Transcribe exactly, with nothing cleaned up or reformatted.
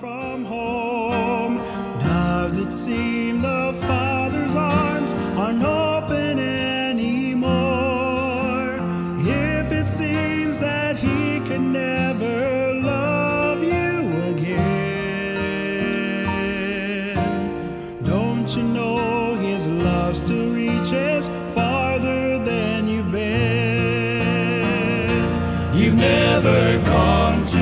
from home? Does it seem the Father's arms aren't open anymore? If it seems that He can never love you again, don't you know His love still reaches farther than you've been? You've never gone to